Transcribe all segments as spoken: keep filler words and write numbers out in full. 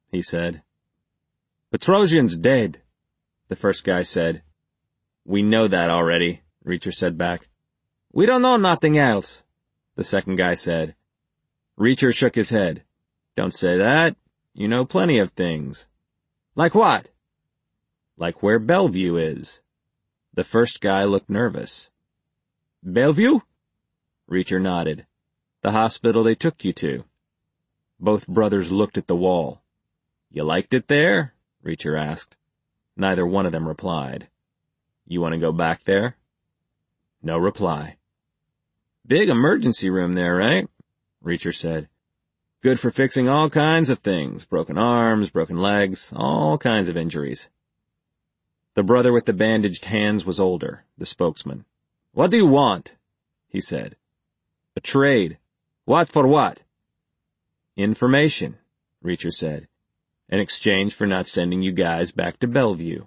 he said. Petrosian's dead, the first guy said. We know that already, Reacher said back. We don't know nothing else, the second guy said. Reacher shook his head. Don't say that. You know plenty of things. Like what? Like where Bellevue is. The first guy looked nervous. Bellevue? Reacher nodded. The hospital they took you to. Both brothers looked at the wall. You liked it there? Reacher asked. Neither one of them replied. You want to go back there? No reply. Big emergency room there, right? Reacher said. Good for fixing all kinds of things. Broken arms, broken legs, all kinds of injuries. The brother with the bandaged hands was older, the spokesman. What do you want? He said. A trade. What for what? Information, Reacher said, in exchange for not sending you guys back to Bellevue.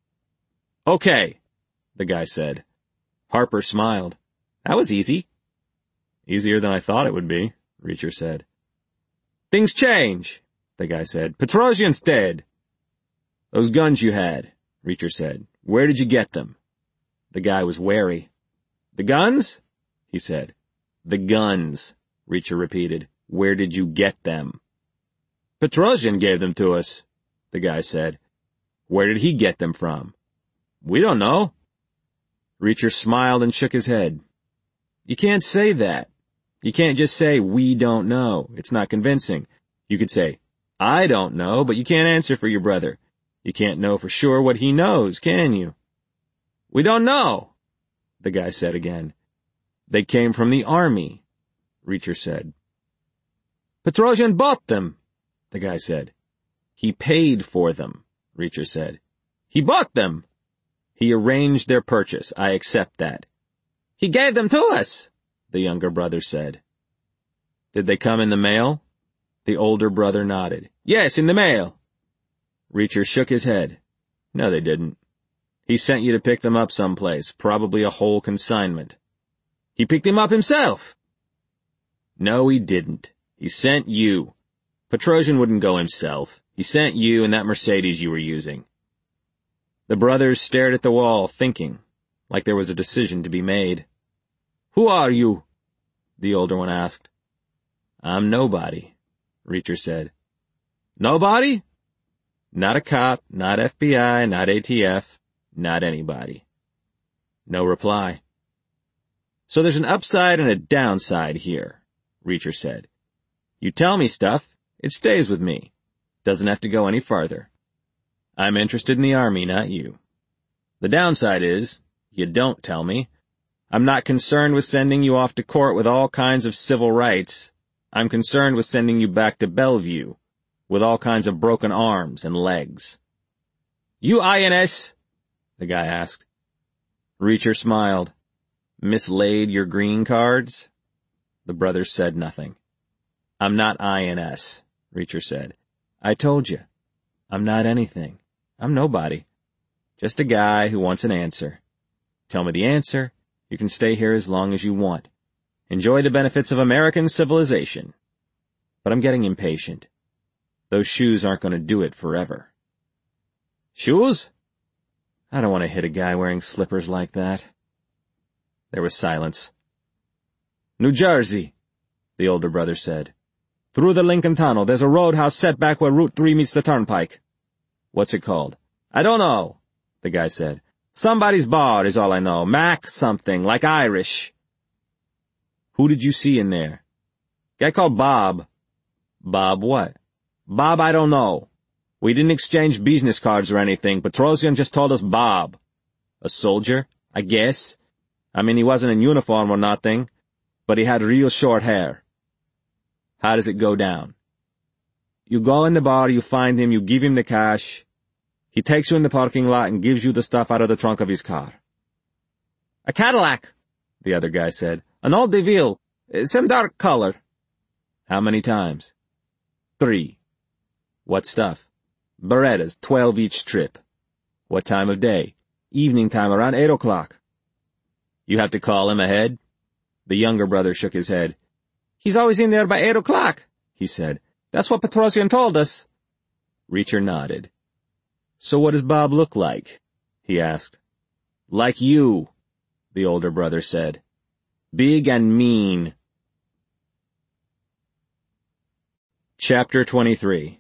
Okay, the guy said. Harper smiled. That was easy. Easier than I thought it would be, Reacher said. Things change, the guy said. Petrosian's dead. Those guns you had, Reacher said. Where did you get them? The guy was wary. The guns? He said. The guns, Reacher repeated. Where did you get them? Petrosian gave them to us, the guy said. Where did he get them from? We don't know. Reacher smiled and shook his head. You can't say that. You can't just say, we don't know. It's not convincing. You could say, I don't know, but you can't answer for your brother. You can't know for sure what he knows, can you? We don't know, the guy said again. They came from the army, Reacher said. Petrosian bought them, the guy said. He paid for them, Reacher said. He bought them. He arranged their purchase. I accept that. He gave them to us, the younger brother said. Did they come in the mail? The older brother nodded. Yes, in the mail. Reacher shook his head. No, they didn't. He sent you to pick them up someplace, probably a whole consignment. He picked them up himself. No, he didn't. He sent you. Petrosian wouldn't go himself. He sent you in that Mercedes you were using. The brothers stared at the wall, thinking, like there was a decision to be made. Who are you? The older one asked. I'm nobody, Reacher said. Nobody? Not a cop, not F B I, not A T F, not anybody. No reply. So there's an upside and a downside here, Reacher said. You tell me stuff, it stays with me. Doesn't have to go any farther. I'm interested in the army, not you. The downside is, you don't tell me. I'm not concerned with sending you off to court with all kinds of civil rights. I'm concerned with sending you back to Bellevue with all kinds of broken arms and legs. You I N S? The guy asked. Reacher smiled. Mislaid your green cards? The brothers said nothing. I'm not I N S, Reacher said. I told you. I'm not anything. I'm nobody. Just a guy who wants an answer. Tell me the answer. You can stay here as long as you want. Enjoy the benefits of American civilization. But I'm getting impatient. Those shoes aren't going to do it forever. Shoes? I don't want to hit a guy wearing slippers like that. There was silence. New Jersey, the older brother said. Through the Lincoln Tunnel, there's a roadhouse set back where Route three meets the Turnpike. What's it called? I don't know, the guy said. Somebody's bar is all I know. Mac something, like Irish. Who did you see in there? Guy called Bob. Bob what? Bob I don't know. We didn't exchange business cards or anything. Petrosian just told us Bob. A soldier, I guess. I mean, he wasn't in uniform or nothing, but he had real short hair. How does it go down? You go in the bar, you find him, you give him the cash. He takes you in the parking lot and gives you the stuff out of the trunk of his car. A Cadillac, the other guy said. An old DeVille, some dark color. How many times? Three. What stuff? Berettas, twelve each trip. What time of day? Evening time, around eight o'clock. You have to call him ahead? The younger brother shook his head. He's always in there by eight o'clock, he said. That's what Petrosian told us. Reacher nodded. "So what does Bob look like?" he asked. "Like you," the older brother said. "Big and mean." Chapter twenty-three.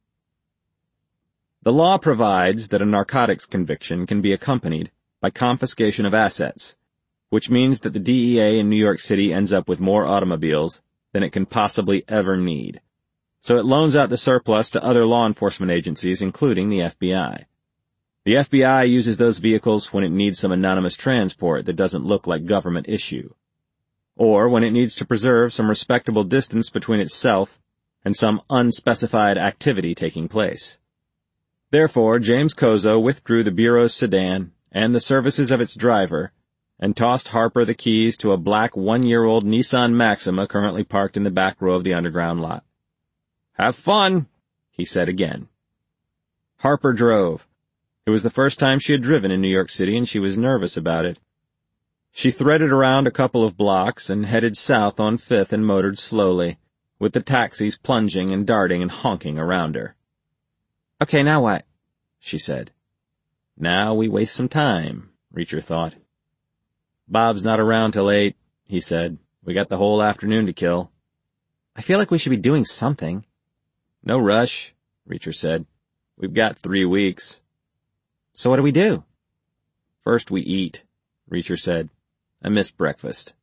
The law provides that a narcotics conviction can be accompanied by confiscation of assets, which means that the D E A in New York City ends up with more automobiles than it can possibly ever need. So it loans out the surplus to other law enforcement agencies, including the F B I. The F B I uses those vehicles when it needs some anonymous transport that doesn't look like government issue, or when it needs to preserve some respectable distance between itself and some unspecified activity taking place. Therefore, James Kozo withdrew the Bureau's sedan and the services of its driver and tossed Harper the keys to a black one-year-old Nissan Maxima currently parked in the back row of the underground lot. "Have fun," he said again. Harper drove. It was the first time she had driven in New York City, and she was nervous about it. She threaded around a couple of blocks and headed south on Fifth and motored slowly, with the taxis plunging and darting and honking around her. "Okay, now what?" she said. "Now we waste some time," Reacher thought. "Bob's not around till eight," he said. "We got the whole afternoon to kill." "I feel like we should be doing something." "No rush," Reacher said. "We've got three weeks." "So what do we do?" "First we eat," Reacher said. "I miss breakfast."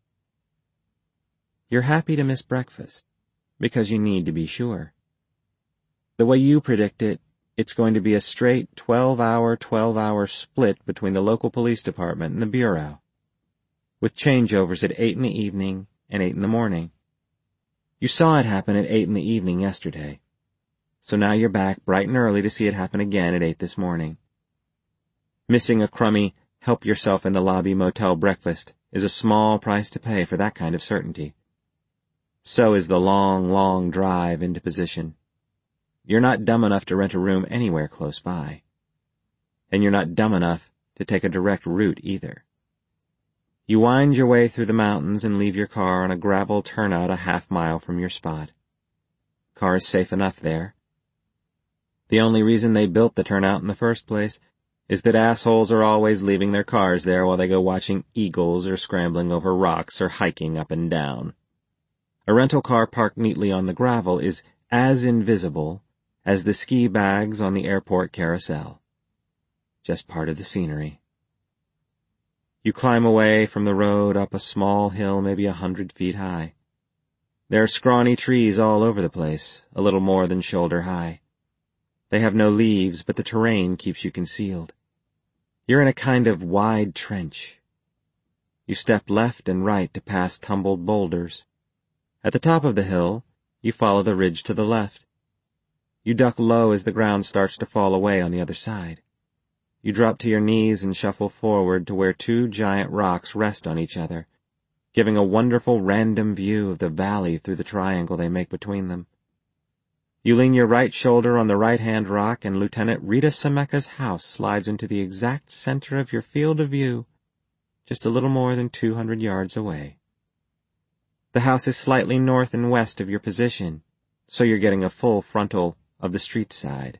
You're happy to miss breakfast, because you need to be sure. The way you predict it, it's going to be a straight twelve-hour, twelve-hour split between the local police department and the Bureau, with changeovers at eight in the evening and eight in the morning. You saw it happen at eight in the evening yesterday, so now you're back bright and early to see it happen again at eight this morning. Missing a crummy, help-yourself-in-the-lobby motel breakfast is a small price to pay for that kind of certainty. So is the long, long drive into position. You're not dumb enough to rent a room anywhere close by. And you're not dumb enough to take a direct route either. You wind your way through the mountains and leave your car on a gravel turnout a half mile from your spot. Car is safe enough there. The only reason they built the turnout in the first place is that assholes are always leaving their cars there while they go watching eagles or scrambling over rocks or hiking up and down. A rental car parked neatly on the gravel is as invisible as the ski bags on the airport carousel. Just part of the scenery. You climb away from the road up a small hill maybe a hundred feet high. There are scrawny trees all over the place, a little more than shoulder high. They have no leaves, but the terrain keeps you concealed. You're in a kind of wide trench. You step left and right to pass tumbled boulders. At the top of the hill, you follow the ridge to the left. You duck low as the ground starts to fall away on the other side. You drop to your knees and shuffle forward to where two giant rocks rest on each other, giving a wonderful random view of the valley through the triangle they make between them. You lean your right shoulder on the right-hand rock, and Lieutenant Rita Sameka's house slides into the exact center of your field of view, just a little more than two hundred yards away. The house is slightly north and west of your position, so you're getting a full frontal of the street side.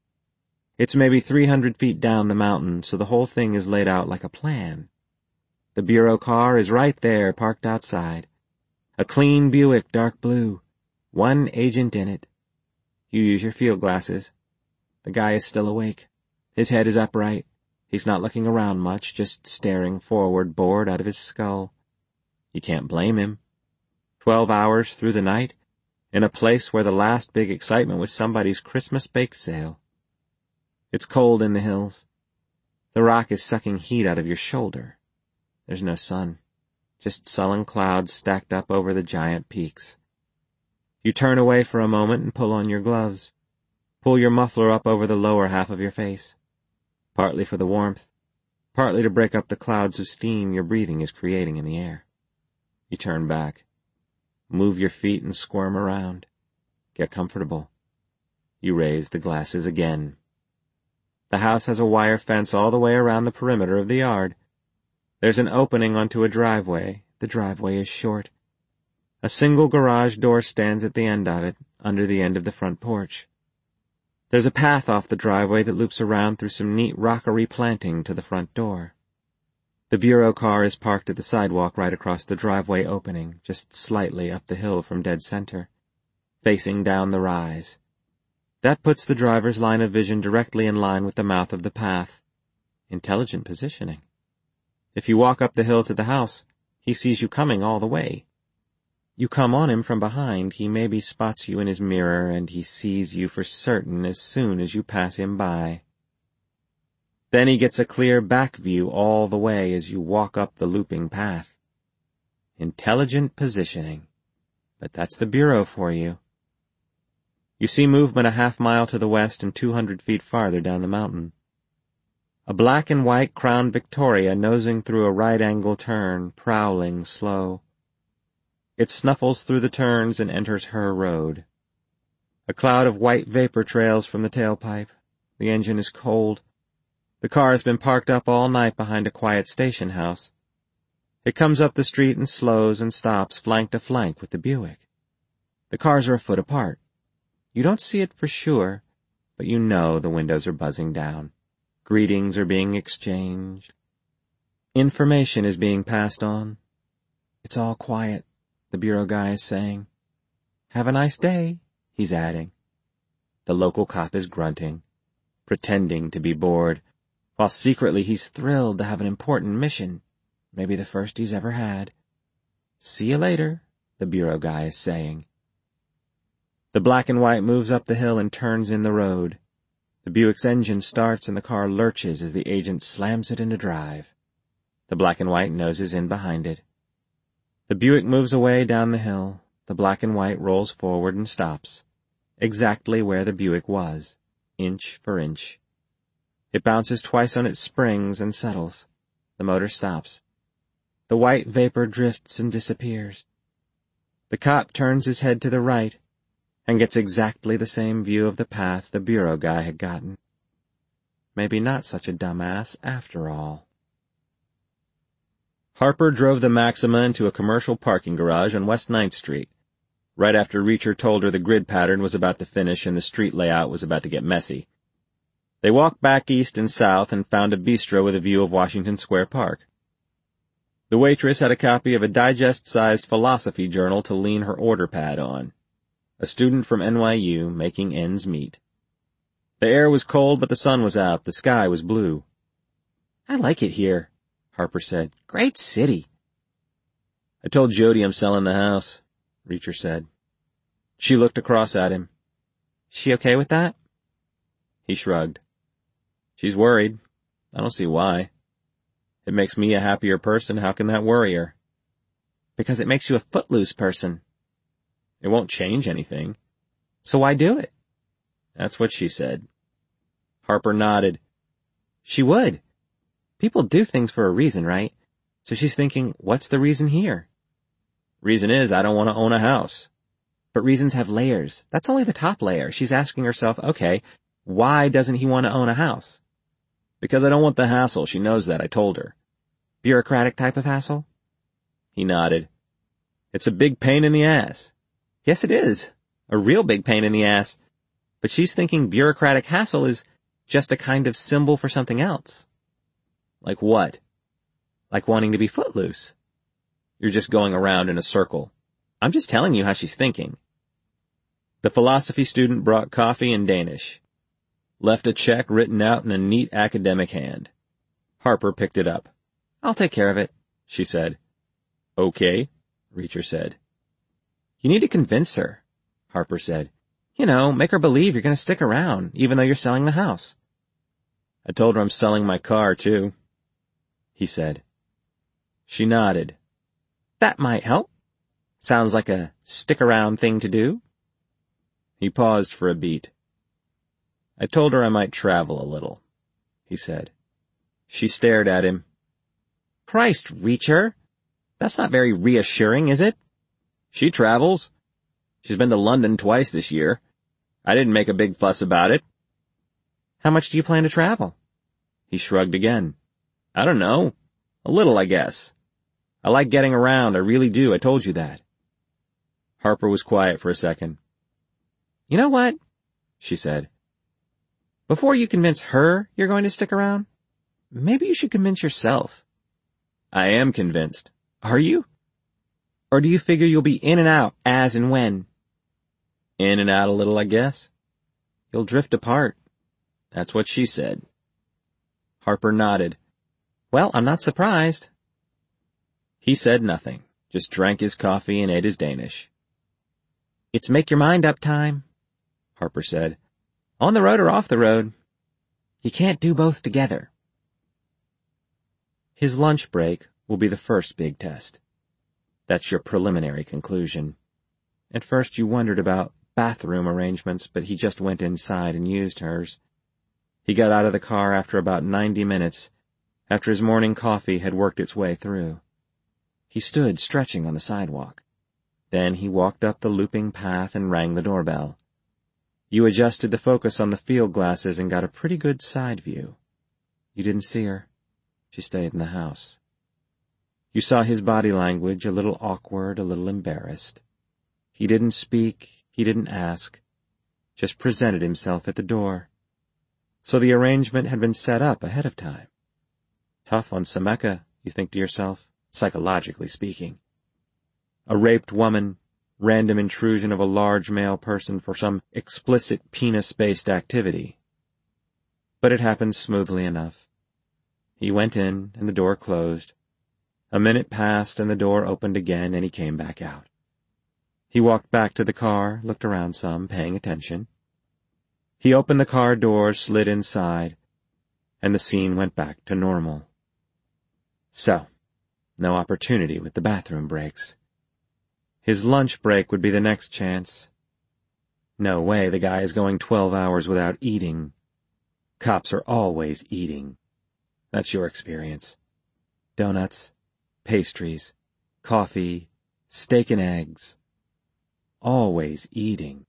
It's maybe three hundred feet down the mountain, so the whole thing is laid out like a plan. The Bureau car is right there, parked outside. A clean Buick, dark blue. One agent in it. You use your field glasses. The guy is still awake. His head is upright. He's not looking around much, just staring forward, bored out of his skull. You can't blame him. Twelve hours through the night, in a place where the last big excitement was somebody's Christmas bake sale. It's cold in the hills. The rock is sucking heat out of your shoulder. There's no sun, just sullen clouds stacked up over the giant peaks. You turn away for a moment and pull on your gloves. Pull your muffler up over the lower half of your face. Partly for the warmth, partly to break up the clouds of steam your breathing is creating in the air. You turn back. Move your feet and squirm around. Get comfortable. You raise the glasses again. The house has a wire fence all the way around the perimeter of the yard. There's an opening onto a driveway. The driveway is short. A single garage door stands at the end of it, under the end of the front porch. There's a path off the driveway that loops around through some neat rockery planting to the front door. The bureau car is parked at the sidewalk right across the driveway opening, just slightly up the hill from dead center, facing down the rise. That puts the driver's line of vision directly in line with the mouth of the path. Intelligent positioning. If you walk up the hill to the house, he sees you coming all the way. You come on him from behind, he maybe spots you in his mirror, and he sees you for certain as soon as you pass him by. Then he gets a clear back view all the way as you walk up the looping path. Intelligent positioning. But that's the bureau for you. You see movement a half mile to the west and two hundred feet farther down the mountain. A black and white Crown Victoria nosing through a right-angle turn, prowling slow. It snuffles through the turns and enters her road. A cloud of white vapor trails from the tailpipe. The engine is cold. The car has been parked up all night behind a quiet station house. It comes up the street and slows and stops flank to flank with the Buick. The cars are a foot apart. You don't see it for sure, but you know the windows are buzzing down. Greetings are being exchanged. Information is being passed on. It's all quiet, the bureau guy is saying. Have a nice day, he's adding. The local cop is grunting, pretending to be bored, while secretly he's thrilled to have an important mission, maybe the first he's ever had. See you later, the bureau guy is saying. The black and white moves up the hill and turns in the road. The Buick's engine starts and the car lurches as the agent slams it into drive. The black and white noses in behind it. The Buick moves away down the hill. The black and white rolls forward and stops, exactly where the Buick was, inch for inch. It bounces twice on its springs and settles. The motor stops. The white vapor drifts and disappears. The cop turns his head to the right and gets exactly the same view of the path the bureau guy had gotten. Maybe not such a dumbass after all. Harper drove the Maxima into a commercial parking garage on West ninth Street, right after Reacher told her the grid pattern was about to finish and the street layout was about to get messy. They walked back east and south and found a bistro with a view of Washington Square Park. The waitress had a copy of a digest-sized philosophy journal to lean her order pad on. A student from N Y U making ends meet. The air was cold, but the sun was out. The sky was blue. I like it here, Harper said. Great city. I told Jody I'm selling the house, Reacher said. She looked across at him. She okay with that? He shrugged. She's worried. I don't see why. It makes me a happier person. How can that worry her? Because it makes you a footloose person. It won't change anything. So why do it? That's what she said. Harper nodded. She would. People do things for a reason, right? So she's thinking, what's the reason here? Reason is I don't want to own a house. But reasons have layers. That's only the top layer. She's asking herself, okay, why doesn't he want to own a house? Because I don't want the hassle. She knows that. I told her. Bureaucratic type of hassle? He nodded. It's a big pain in the ass. Yes, it is. A real big pain in the ass. But she's thinking bureaucratic hassle is just a kind of symbol for something else. Like what? Like wanting to be footloose. You're just going around in a circle. I'm just telling you how she's thinking. The philosophy student brought coffee in Danish. Left a check written out in a neat academic hand. Harper picked it up. I'll take care of it, she said. Okay, Reacher said. You need to convince her, Harper said. You know, make her believe you're going to stick around, even though you're selling the house. I told her I'm selling my car, too, he said. She nodded. That might help. Sounds like a stick-around thing to do. He paused for a beat. I told her I might travel a little, he said. She stared at him. Christ, Reacher. That's not very reassuring, is it? She travels. She's been to London twice this year. I didn't make a big fuss about it. How much do you plan to travel? He shrugged again. I don't know. A little, I guess. I like getting around. I really do. I told you that. Harper was quiet for a second. You know what? She said. Before you convince her you're going to stick around, maybe you should convince yourself. I am convinced. Are you? Or do you figure you'll be in and out as and when? In and out a little, I guess. You'll drift apart. That's what she said. Harper nodded. Well, I'm not surprised. He said nothing, just drank his coffee and ate his Danish. It's make your mind up time, Harper said. On the road or off the road. You can't do both together. His lunch break will be the first big test. That's your preliminary conclusion. At first you wondered about bathroom arrangements, but he just went inside and used hers. He got out of the car after about ninety minutes, after his morning coffee had worked its way through. He stood stretching on the sidewalk. Then he walked up the looping path and rang the doorbell. You adjusted the focus on the field glasses and got a pretty good side view. You didn't see her. She stayed in the house. You saw his body language, a little awkward, a little embarrassed. He didn't speak, he didn't ask, just presented himself at the door. So the arrangement had been set up ahead of time. Tough on Sameka, you think to yourself, psychologically speaking. A raped woman, random intrusion of a large male person for some explicit penis-based activity. But it happened smoothly enough. He went in, and the door closed. A minute passed, and the door opened again, and he came back out. He walked back to the car, looked around some, paying attention. He opened the car door, slid inside, and the scene went back to normal. So, no opportunity with the bathroom breaks. His lunch break would be the next chance. No way the guy is going twelve hours without eating. Cops are always eating. That's your experience. Donuts, pastries, coffee, steak and eggs. Always eating.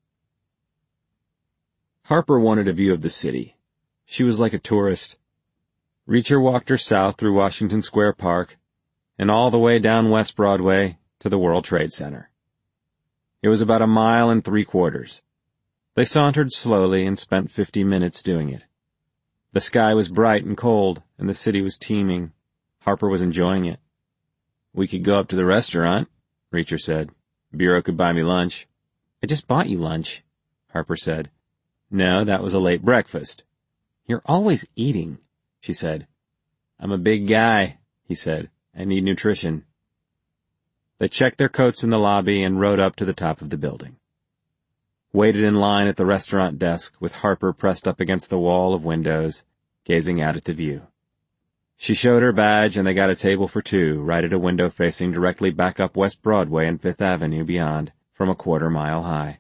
Harper wanted a view of the city. She was like a tourist. Reacher walked her south through Washington Square Park and all the way down West Broadway to the World Trade Center. It was about a mile and three quarters. They sauntered slowly and spent fifty minutes doing it. The sky was bright and cold, and the city was teeming. Harper was enjoying it. We could go up to the restaurant, Reacher said. Bureau could buy me lunch. I just bought you lunch, Harper said. No, that was a late breakfast. You're always eating, she said. I'm a big guy, he said. I need nutrition. They checked their coats in the lobby and rode up to the top of the building. Waited in line at the restaurant desk with Harper pressed up against the wall of windows, gazing out at the view. She showed her badge and they got a table for two right at a window facing directly back up West Broadway and Fifth Avenue beyond, from a quarter mile high.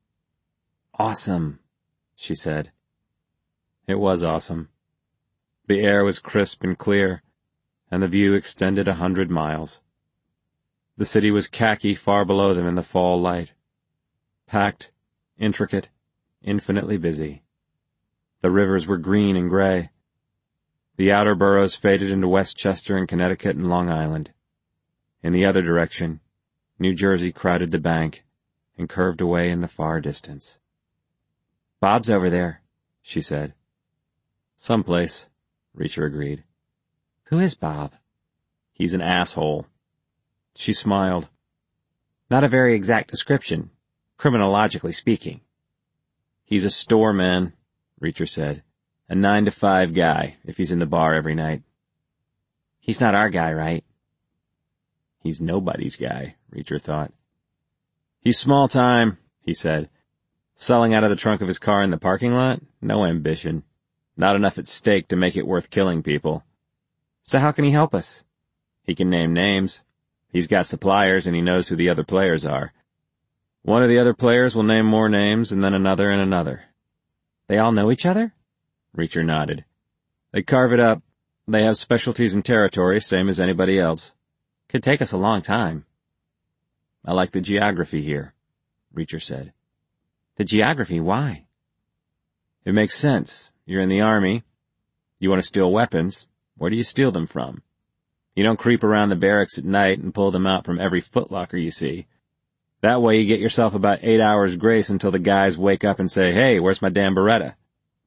Awesome, she said. It was awesome. The air was crisp and clear, and the view extended a hundred miles. The city was khaki far below them in the fall light. Packed, intricate, infinitely busy. The rivers were green and gray. The outer boroughs faded into Westchester and Connecticut and Long Island. In the other direction, New Jersey crowded the bank and curved away in the far distance. Bob's over there, she said. Someplace, Reacher agreed. Who is Bob? He's an asshole. She smiled. Not a very exact description, criminologically speaking. He's a store man, Reacher said. A nine to five guy, if he's in the bar every night. He's not our guy, right? He's nobody's guy, Reacher thought. He's small time, he said. Selling out of the trunk of his car in the parking lot? No ambition. Not enough at stake to make it worth killing people. So how can he help us? He can name names. He's got suppliers and he knows who the other players are. One of the other players will name more names and then another and another. They all know each other? Reacher nodded. They carve it up. They have specialties and territory, same as anybody else. Could take us a long time. I like the geography here, Reacher said. The geography, why? It makes sense. You're in the army. You want to steal weapons. Where do you steal them from? You don't creep around the barracks at night and pull them out from every footlocker you see. That way you get yourself about eight hours grace until the guys wake up and say, hey, where's my damn Beretta?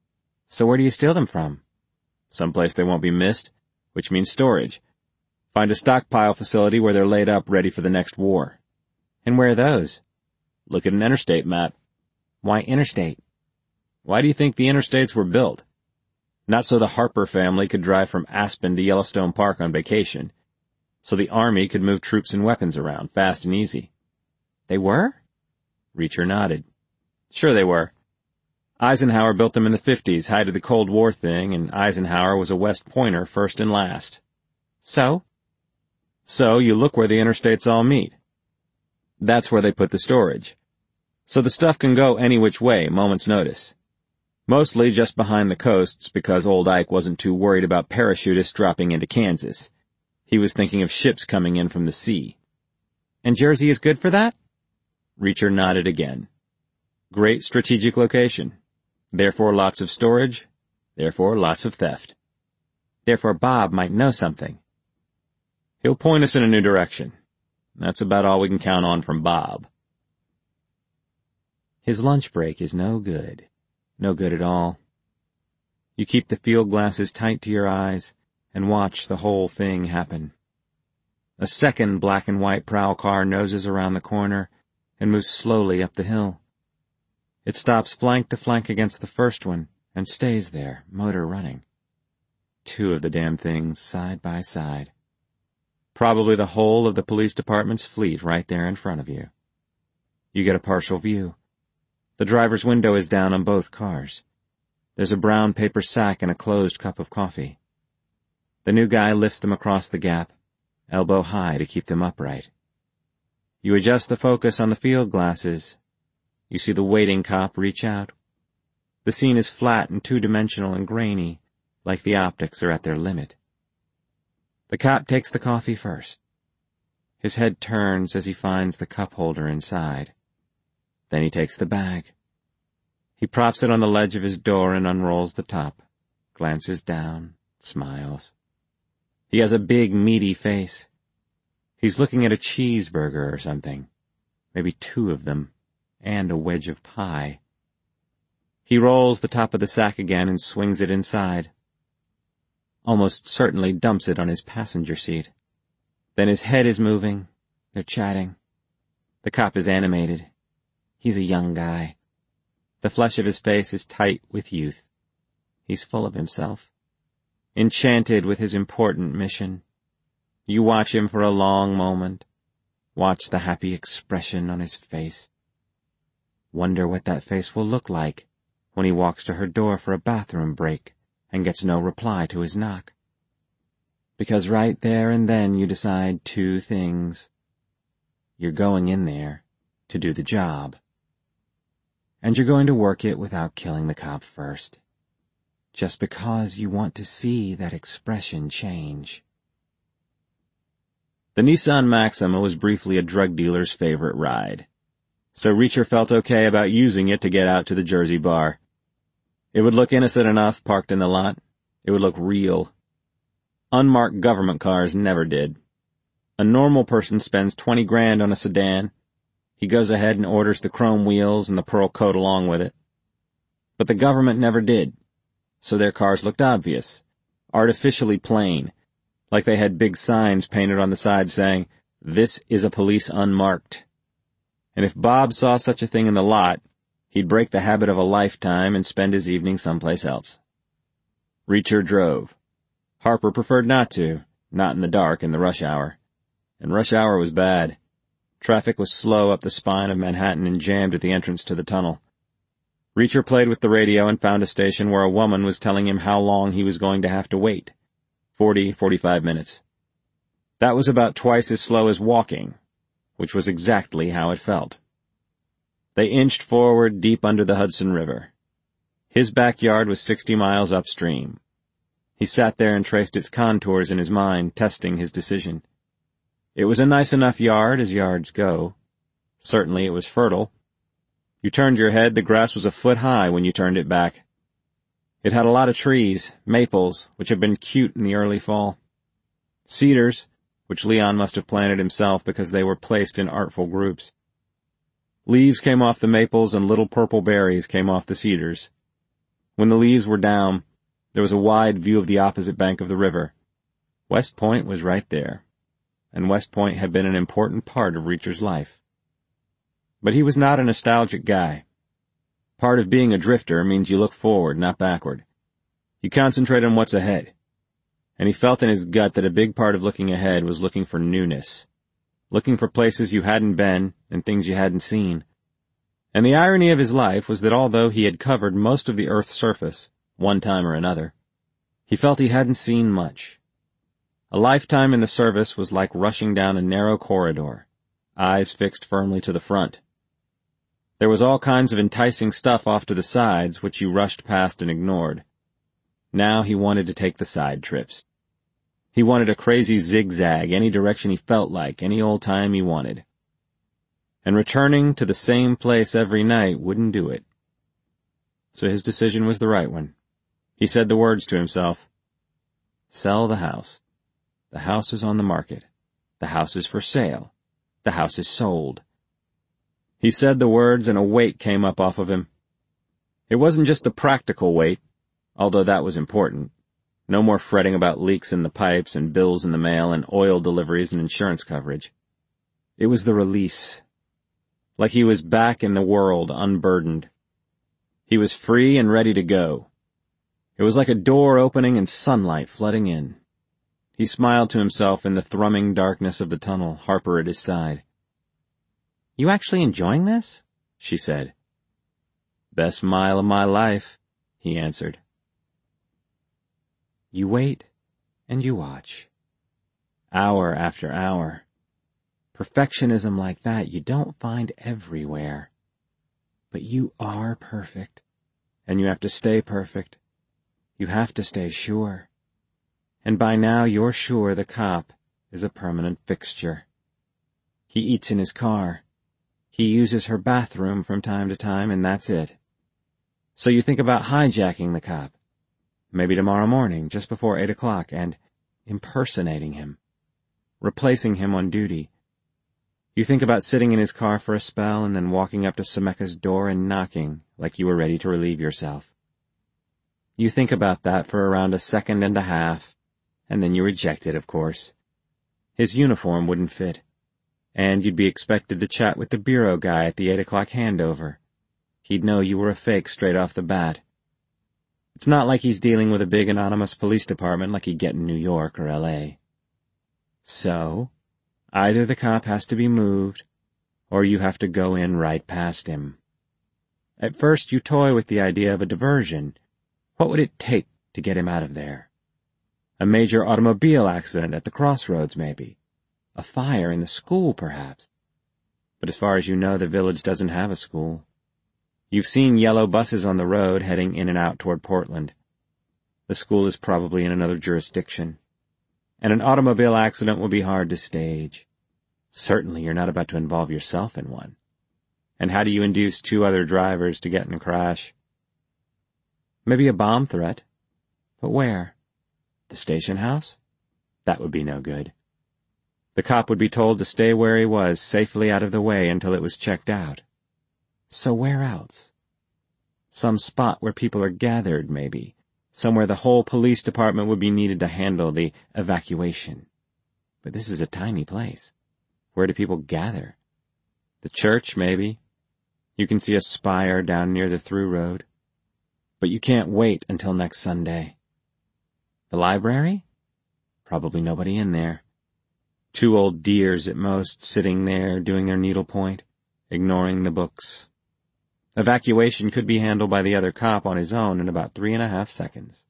So where do you steal them from? Someplace they won't be missed, which means storage. Find a stockpile facility where they're laid up ready for the next war. And where are those? Look at an interstate map. Why interstate? Why do you think the interstates were built? Not so the Harper family could drive from Aspen to Yellowstone Park on vacation. So the Army could move troops and weapons around, fast and easy. They were? Reacher nodded. Sure they were. Eisenhower built them in the fifties, height of the Cold War thing, and Eisenhower was a West Pointer first and last. So? So you look where the interstates all meet. That's where they put the storage. So the stuff can go any which way, moment's notice. Mostly just behind the coasts because old Ike wasn't too worried about parachutists dropping into Kansas. He was thinking of ships coming in from the sea. And Jersey is good for that? Reacher nodded again. Great strategic location. Therefore lots of storage. Therefore lots of theft. Therefore Bob might know something. He'll point us in a new direction. That's about all we can count on from Bob. His lunch break is no good. No good at all. You keep the field glasses tight to your eyes and watch the whole thing happen. A second black and white prowl car noses around the corner and moves slowly up the hill. It stops flank to flank against the first one and stays there, motor running. Two of the damn things side by side. Probably the whole of the police department's fleet right there in front of you. You get a partial view. The driver's window is down on both cars. There's a brown paper sack and a closed cup of coffee. The new guy lifts them across the gap, elbow high to keep them upright. You adjust the focus on the field glasses. You see the waiting cop reach out. The scene is flat and two-dimensional and grainy, like the optics are at their limit. The cop takes the coffee first. His head turns as he finds the cup holder inside. Then he takes the bag. He props it on the ledge of his door and unrolls the top, glances down, smiles. He has a big, meaty face. He's looking at a cheeseburger or something, maybe two of them, and a wedge of pie. He rolls the top of the sack again and swings it inside. Almost certainly dumps it on his passenger seat. Then his head is moving. They're chatting. The cop is animated. He's a young guy. The flesh of his face is tight with youth. He's full of himself. Enchanted with his important mission. You watch him for a long moment. Watch the happy expression on his face. Wonder what that face will look like when he walks to her door for a bathroom break and gets no reply to his knock. Because right there and then you decide two things. You're going in there to do the job. And you're going to work it without killing the cop first. Just because you want to see that expression change. The Nissan Maxima was briefly a drug dealer's favorite ride. So Reacher felt okay about using it to get out to the Jersey bar. It would look innocent enough parked in the lot. It would look real. Unmarked government cars never did. A normal person spends twenty grand on a sedan. He goes ahead and orders the chrome wheels and the pearl coat along with it. But the government never did. So their cars looked obvious, artificially plain, like they had big signs painted on the side saying, "This is a police unmarked." And if Bob saw such a thing in the lot, he'd break the habit of a lifetime and spend his evening someplace else. Reacher drove. Harper preferred not to, not in the dark in the rush hour. And rush hour was bad. Traffic was slow up the spine of Manhattan and jammed at the entrance to the tunnel. Reacher played with the radio and found a station where a woman was telling him how long he was going to have to wait. Forty, forty-five minutes. That was about twice as slow as walking, which was exactly how it felt. They inched forward deep under the Hudson River. His backyard was sixty miles upstream. He sat there and traced its contours in his mind, testing his decision. It was a nice enough yard as yards go. Certainly it was fertile. You turned your head, the grass was a foot high when you turned it back. It had a lot of trees, maples, which had been cute in the early fall. Cedars, which Leon must have planted himself because they were placed in artful groups. Leaves came off the maples and little purple berries came off the cedars. When the leaves were down, there was a wide view of the opposite bank of the river. West Point was right there, and West Point had been an important part of Reacher's life. But he was not a nostalgic guy. Part of being a drifter means you look forward, not backward. You concentrate on what's ahead. And he felt in his gut that a big part of looking ahead was looking for newness, looking for places you hadn't been and things you hadn't seen. And the irony of his life was that although he had covered most of the Earth's surface, one time or another, he felt he hadn't seen much. A lifetime in the service was like rushing down a narrow corridor, eyes fixed firmly to the front. There was all kinds of enticing stuff off to the sides which you rushed past and ignored. Now he wanted to take the side trips. He wanted a crazy zigzag, any direction he felt like, any old time he wanted. And returning to the same place every night wouldn't do it. So his decision was the right one. He said the words to himself. Sell the house. The house is on the market. The house is for sale. The house is sold. He said the words and a weight came up off of him. It wasn't just the practical weight, although that was important. No more fretting about leaks in the pipes and bills in the mail and oil deliveries and insurance coverage. It was the release. Like he was back in the world, unburdened. He was free and ready to go. It was like a door opening and sunlight flooding in. He smiled to himself in the thrumming darkness of the tunnel, Harper at his side. "You actually enjoying this?" she said. "Best mile of my life," he answered. You wait, and you watch. Hour after hour. Perfectionism like that you don't find everywhere. But you are perfect, and you have to stay perfect. You have to stay sure. And by now you're sure the cop is a permanent fixture. He eats in his car. He uses her bathroom from time to time, and that's it. So you think about hijacking the cop. Maybe tomorrow morning, just before eight o'clock, and impersonating him. Replacing him on duty. You think about sitting in his car for a spell and then walking up to Semeka's door and knocking like you were ready to relieve yourself. You think about that for around a second and a half, and then you reject it, of course. His uniform wouldn't fit, and you'd be expected to chat with the bureau guy at the eight o'clock handover. He'd know you were a fake straight off the bat. It's not like he's dealing with a big anonymous police department like he'd get in New York or L A. So, either the cop has to be moved, or you have to go in right past him. At first you toy with the idea of a diversion. What would it take to get him out of there? A major automobile accident at the crossroads, maybe. A fire in the school, perhaps. But as far as you know, the village doesn't have a school. You've seen yellow buses on the road heading in and out toward Portland. The school is probably in another jurisdiction. And an automobile accident will be hard to stage. Certainly you're not about to involve yourself in one. And how do you induce two other drivers to get in a crash? Maybe a bomb threat. But where? The station house? That would be no good. The cop would be told to stay where he was, safely out of the way until it was checked out. So where else? Some spot where people are gathered, maybe. Somewhere the whole police department would be needed to handle the evacuation. But this is a tiny place. Where do people gather? The church, maybe. You can see a spire down near the through road. But you can't wait until next Sunday. The library? Probably nobody in there. Two old dears at most, sitting there doing their needlepoint, ignoring the books. Evacuation could be handled by the other cop on his own in about three and a half seconds.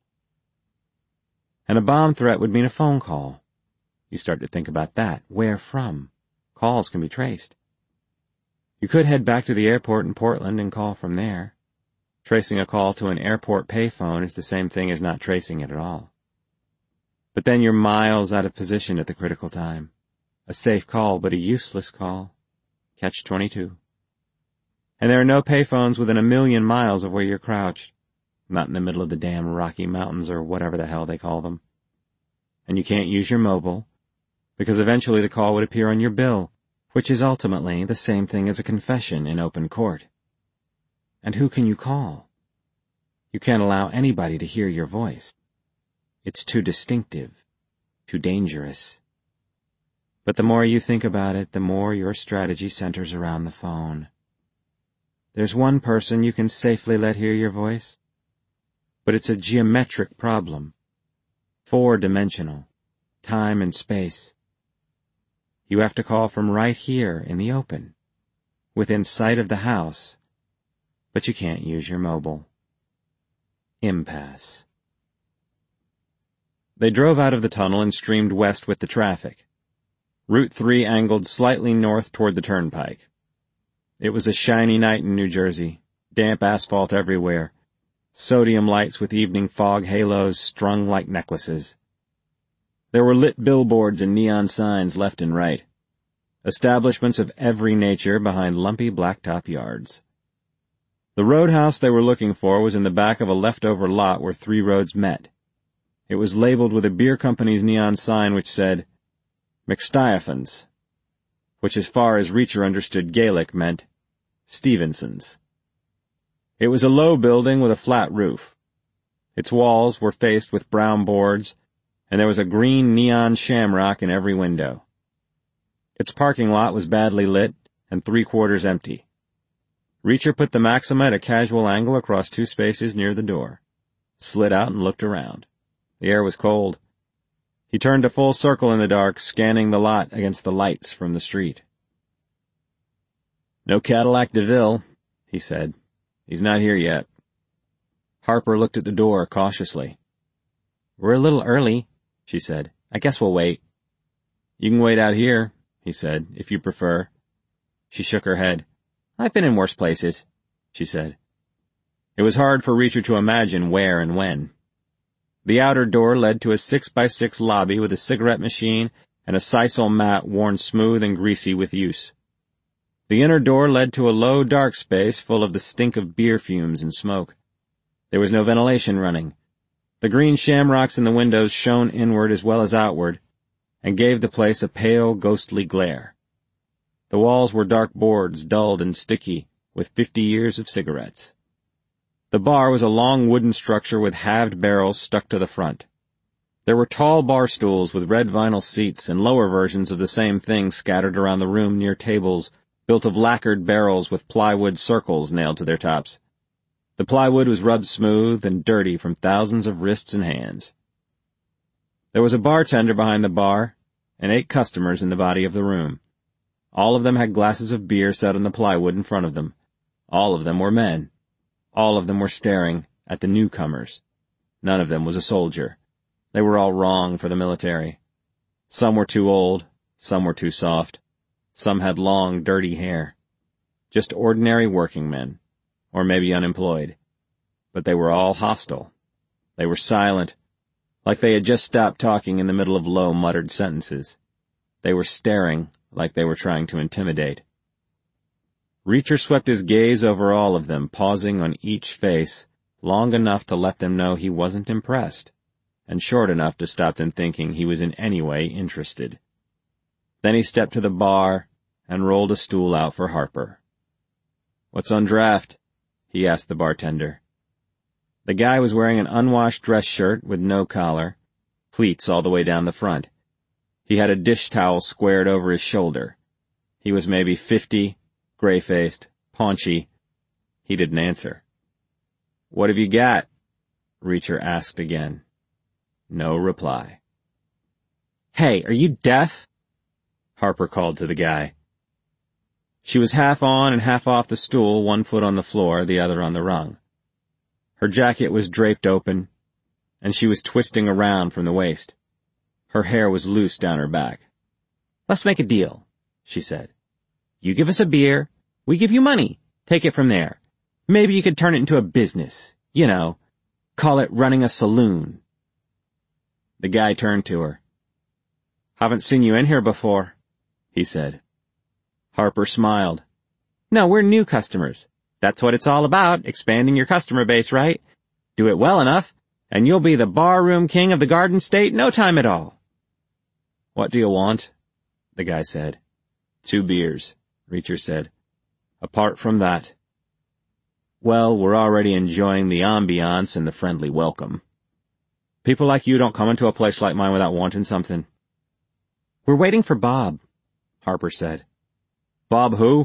And a bomb threat would mean a phone call. You start to think about that. Where from? Calls can be traced. You could head back to the airport in Portland and call from there. Tracing a call to an airport payphone is the same thing as not tracing it at all. But then you're miles out of position at the critical time. A safe call, but a useless call. Catch twenty-two. And there are no payphones within a million miles of where you're crouched. Not in the middle of the damn Rocky Mountains or whatever the hell they call them. And you can't use your mobile, because eventually the call would appear on your bill, which is ultimately the same thing as a confession in open court. And who can you call? You can't allow anybody to hear your voice. It's too distinctive, too dangerous. But the more you think about it, the more your strategy centers around the phone. There's one person you can safely let hear your voice, but it's a geometric problem, four-dimensional, time and space. You have to call from right here in the open, within sight of the house, but you can't use your mobile. Impasse. They drove out of the tunnel and streamed west with the traffic. Route three angled slightly north toward the turnpike. It was a shiny night in New Jersey, damp asphalt everywhere, sodium lights with evening fog halos strung like necklaces. There were lit billboards and neon signs left and right, establishments of every nature behind lumpy blacktop yards. The roadhouse they were looking for was in the back of a leftover lot where three roads met. It was labeled with a beer company's neon sign which said, McStiafen's, which as far as Reacher understood Gaelic meant Stevenson's. It was a low building with a flat roof. Its walls were faced with brown boards, and there was a green neon shamrock in every window. Its parking lot was badly lit and three-quarters empty. Reacher put the Maxima at a casual angle across two spaces near the door, slid out and looked around. The air was cold. He turned a full circle in the dark, scanning the lot against the lights from the street. "No Cadillac DeVille," he said. "He's not here yet." Harper looked at the door cautiously. "We're a little early," she said. "I guess we'll wait." "You can wait out here," he said, "if you prefer." She shook her head. "I've been in worse places," she said. It was hard for Reacher to imagine where and when. The outer door led to a six-by-six lobby with a cigarette machine and a sisal mat worn smooth and greasy with use. The inner door led to a low, dark space full of the stink of beer fumes and smoke. There was no ventilation running. The green shamrocks in the windows shone inward as well as outward, and gave the place a pale, ghostly glare. The walls were dark boards, dulled and sticky, with fifty years of cigarettes. The bar was a long wooden structure with halved barrels stuck to the front. There were tall bar stools with red vinyl seats and lower versions of the same thing scattered around the room near tables built of lacquered barrels with plywood circles nailed to their tops. The plywood was rubbed smooth and dirty from thousands of wrists and hands. There was a bartender behind the bar and eight customers in the body of the room. All of them had glasses of beer set on the plywood in front of them. All of them were men. All of them were staring at the newcomers. None of them was a soldier. They were all wrong for the military. Some were too old, some were too soft. Some had long, dirty hair. Just ordinary working men, or maybe unemployed. But they were all hostile. They were silent, like they had just stopped talking in the middle of low, muttered sentences. They were staring like they were trying to intimidate. Reacher swept his gaze over all of them, pausing on each face long enough to let them know he wasn't impressed, and short enough to stop them thinking he was in any way interested. Then he stepped to the bar and rolled a stool out for Harper. "What's on draft?" he asked the bartender. The guy was wearing an unwashed dress shirt with no collar, pleats all the way down the front. He had a dish towel squared over his shoulder. He was maybe fifty, gray-faced, paunchy. He didn't answer. "What have you got?" Reacher asked again. No reply. "Hey, are you deaf?" Harper called to the guy. She was half on and half off the stool, one foot on the floor, the other on the rung. Her jacket was draped open, and she was twisting around from the waist. Her hair was loose down her back. "Let's make a deal," she said. "You give us a beer, we give you money. Take it from there. Maybe you could turn it into a business. You know, call it running a saloon." The guy turned to her. "Haven't seen you in here before," he said. Harper smiled. "No, we're new customers. That's what it's all about, expanding your customer base, right? Do it well enough, and you'll be the barroom king of the Garden State no time at all." "What do you want?" the guy said. "Two beers," Reacher said. "Apart from that." Well, we're already enjoying the ambiance and the friendly welcome. People like you don't come into a place like mine without wanting something. We're waiting for Bob, Harper said. Bob who?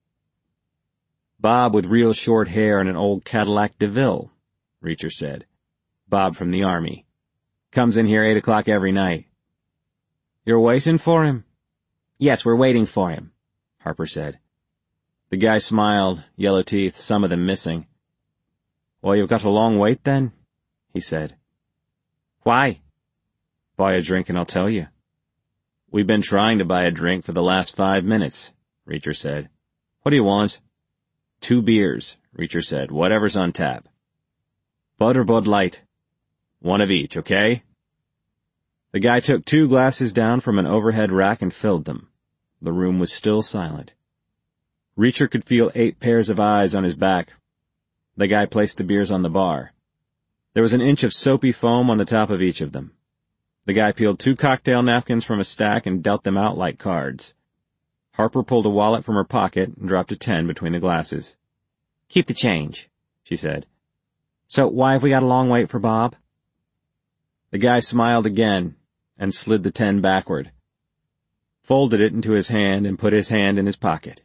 Bob with real short hair and an old Cadillac DeVille, Reacher said. Bob from the Army. Comes in here eight o'clock every night. You're waiting for him? Yes, we're waiting for him, Harper said. The guy smiled, yellow teeth, some of them missing. Well, you've got a long wait then, he said. Why? Buy a drink and I'll tell you. We've been trying to buy a drink for the last five minutes, Reacher said. What do you want? Two beers, Reacher said, whatever's on tap. Bud or Bud Light? One of each, okay? The guy took two glasses down from an overhead rack and filled them. The room was still silent. Reacher could feel eight pairs of eyes on his back. The guy placed the beers on the bar. There was an inch of soapy foam on the top of each of them. The guy peeled two cocktail napkins from a stack and dealt them out like cards. Harper pulled a wallet from her pocket and dropped a ten between the glasses. Keep the change, she said. So why have we got a long wait for Bob? The guy smiled again and slid the ten backward, folded it into his hand and put his hand in his pocket.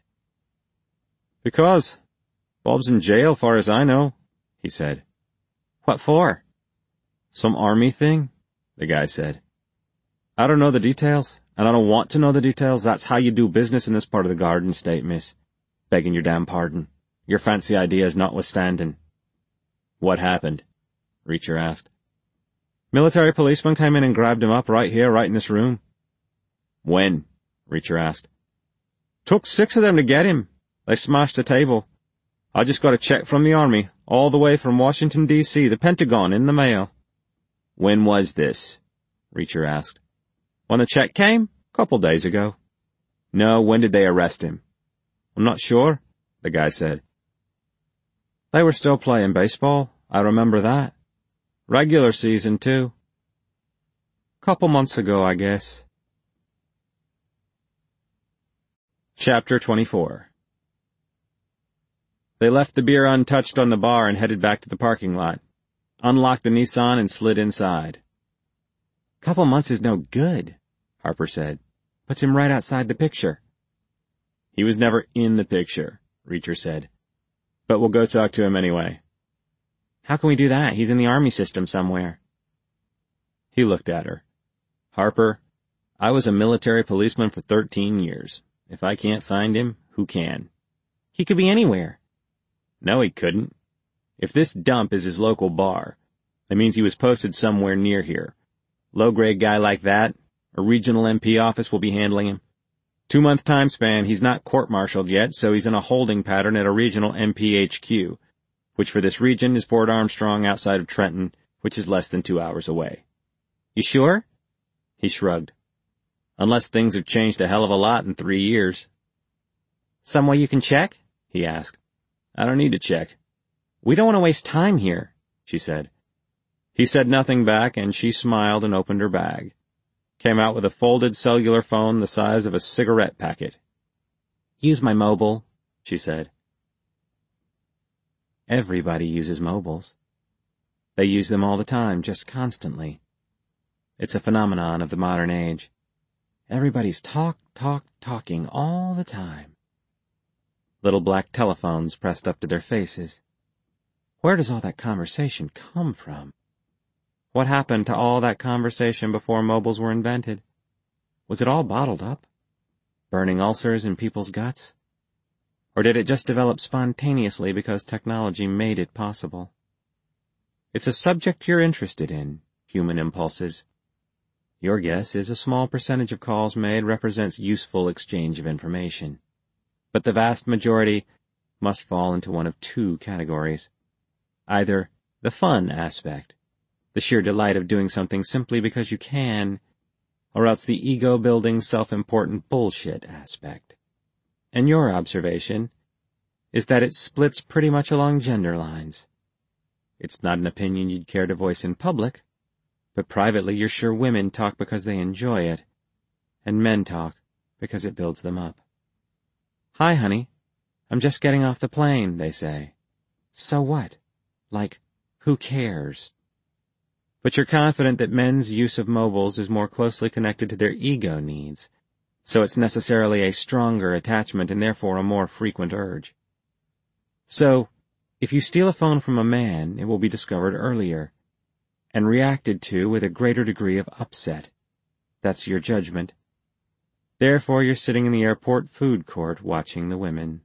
Because Bob's in jail, far as I know, he said. What for? Some army thing, the guy said. I don't know the details, and I don't want to know the details. That's how you do business in this part of the Garden State, miss. Begging your damn pardon. Your fancy ideas notwithstanding. What happened? Reacher asked. Military policeman came in and grabbed him up right here, right in this room. When? Reacher asked. Took six of them to get him. They smashed a table. I just got a check from the Army, all the way from Washington, D C, the Pentagon, in the mail. When was this? Reacher asked. When the check came? Couple days ago. No, when did they arrest him? I'm not sure, the guy said. They were still playing baseball. I remember that. Regular season, too. Couple months ago, I guess. Chapter twenty-four. They left the beer untouched on the bar and headed back to the parking lot, unlocked the Nissan and slid inside. Couple months is no good, Harper said. Puts him right outside the picture. He was never in the picture, Reacher said. But we'll go talk to him anyway. How can we do that? He's in the Army system somewhere. He looked at her. Harper, I was a military policeman for thirteen years. If I can't find him, who can? He could be anywhere. No, he couldn't. If this dump is his local bar, that means he was posted somewhere near here. Low-grade guy like that, a regional M P office will be handling him. Two-month time span, he's not court-martialed yet, so he's in a holding pattern at a regional M P H Q, which for this region is Fort Armstrong outside of Trenton, which is less than two hours away. You sure? He shrugged. Unless things have changed a hell of a lot in three years. Some way you can check? He asked. I don't need to check. We don't want to waste time here, she said. He said nothing back, and she smiled and opened her bag. Came out with a folded cellular phone the size of a cigarette packet. Use my mobile, she said. Everybody uses mobiles. They use them all the time, just constantly. It's a phenomenon of the modern age. Everybody's talk, talk, talking all the time. Little black telephones pressed up to their faces. Where does all that conversation come from? What happened to all that conversation before mobiles were invented? Was it all bottled up? Burning ulcers in people's guts? Or did it just develop spontaneously because technology made it possible? It's a subject you're interested in, human impulses. Your guess is a small percentage of calls made represents useful exchange of information. But the vast majority must fall into one of two categories. Either the fun aspect, the sheer delight of doing something simply because you can, or else the ego-building, self-important bullshit aspect. And your observation is that it splits pretty much along gender lines. It's not an opinion you'd care to voice in public, but privately you're sure women talk because they enjoy it, and men talk because it builds them up. Hi, honey. I'm just getting off the plane, they say. so what? Like, who cares? But you're confident that men's use of mobiles is more closely connected to their ego needs, so it's necessarily a stronger attachment and therefore a more frequent urge. So, if you steal a phone from a man, it will be discovered earlier, and reacted to with a greater degree of upset. That's your judgment. Therefore, you're sitting in the airport food court watching the women.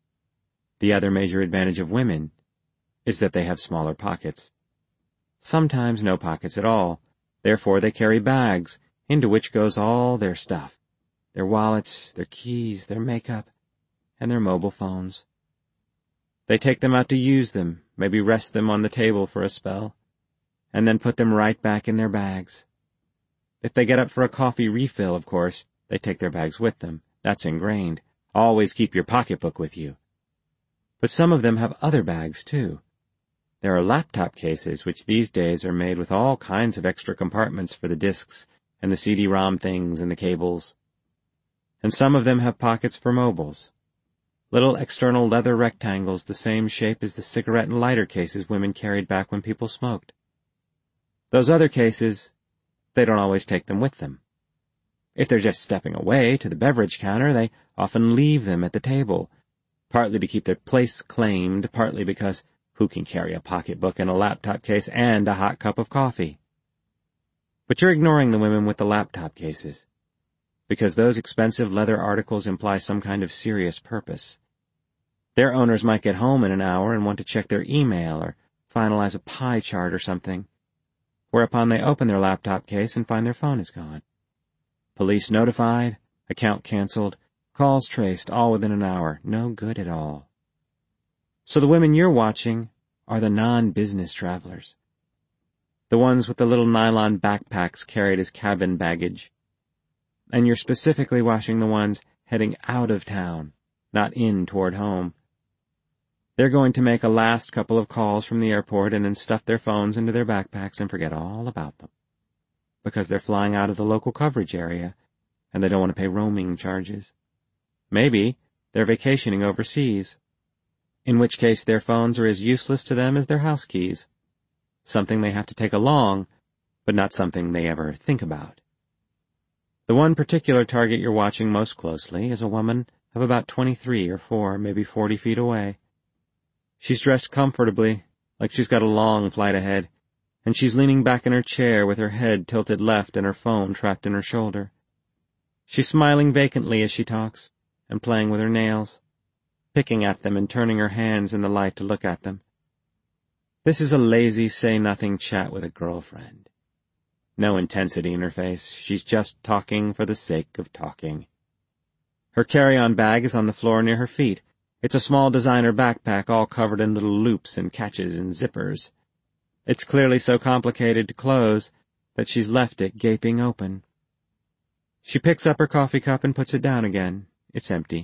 The other major advantage of women is that they have smaller pockets. Sometimes no pockets at all. Therefore, they carry bags, into which goes all their stuff. Their wallets, their keys, their makeup, and their mobile phones. They take them out to use them, maybe rest them on the table for a spell, and then put them right back in their bags. If they get up for a coffee refill, of course, they take their bags with them. That's ingrained. Always keep your pocketbook with you. But some of them have other bags, too. There are laptop cases, which these days are made with all kinds of extra compartments for the disks and the C D ROM things and the cables. And some of them have pockets for mobiles. Little external leather rectangles the same shape as the cigarette and lighter cases women carried back when people smoked. Those other cases, they don't always take them with them. If they're just stepping away to the beverage counter, they often leave them at the table, partly to keep their place claimed, partly because who can carry a pocketbook and a laptop case and a hot cup of coffee? But you're ignoring the women with the laptop cases, because those expensive leather articles imply some kind of serious purpose. Their owners might get home in an hour and want to check their email or finalize a pie chart or something, whereupon they open their laptop case and find their phone is gone. Police notified, account canceled, calls traced, all within an hour. No good at all. So the women you're watching are the non-business travelers. The ones with the little nylon backpacks carried as cabin baggage. And you're specifically watching the ones heading out of town, not in toward home. They're going to make a last couple of calls from the airport and then stuff their phones into their backpacks and forget all about them, because they're flying out of the local coverage area, and they don't want to pay roaming charges. Maybe they're vacationing overseas, in which case their phones are as useless to them as their house keys, something they have to take along, but not something they ever think about. The one particular target you're watching most closely is a woman of about twenty-three or four, maybe forty feet away. She's dressed comfortably, like she's got a long flight ahead, and she's leaning back in her chair with her head tilted left and her phone trapped in her shoulder. She's smiling vacantly as she talks, and playing with her nails, picking at them and turning her hands in the light to look at them. This is a lazy, say-nothing chat with a girlfriend. No intensity in her face. She's just talking for the sake of talking. Her carry-on bag is on the floor near her feet. It's a small designer backpack all covered in little loops and catches and zippers. It's clearly so complicated to close that she's left it gaping open. She picks up her coffee cup and puts it down again. It's empty.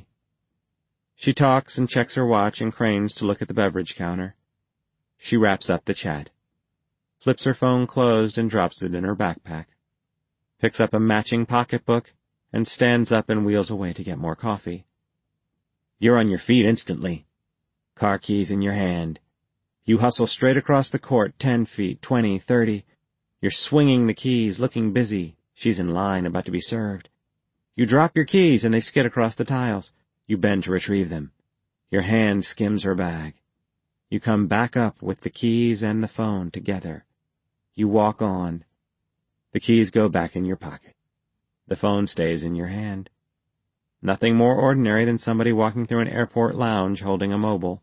She talks and checks her watch and cranes to look at the beverage counter. She wraps up the chat, flips her phone closed and drops it in her backpack, picks up a matching pocketbook, and stands up and wheels away to get more coffee. You're on your feet instantly. Car keys in your hand. You hustle straight across the court, ten feet, twenty, thirty. You're swinging the keys, looking busy. She's in line, about to be served. You drop your keys and they skid across the tiles. You bend to retrieve them. Your hand skims her bag. You come back up with the keys and the phone together. You walk on. The keys go back in your pocket. The phone stays in your hand. Nothing more ordinary than somebody walking through an airport lounge holding a mobile.